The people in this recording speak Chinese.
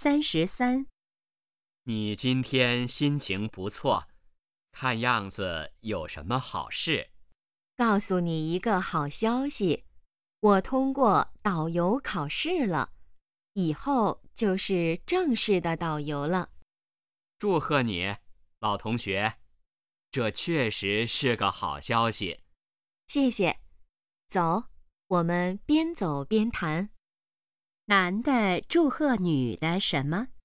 33。 你今天心情不错，看样子有什么好事？ 告诉你一个好消息，我通过导游考试了，以后就是正式的导游了。 祝贺你，老同学，这确实是个好消息。 谢谢。走，我们边走边谈。男的祝贺女的什么？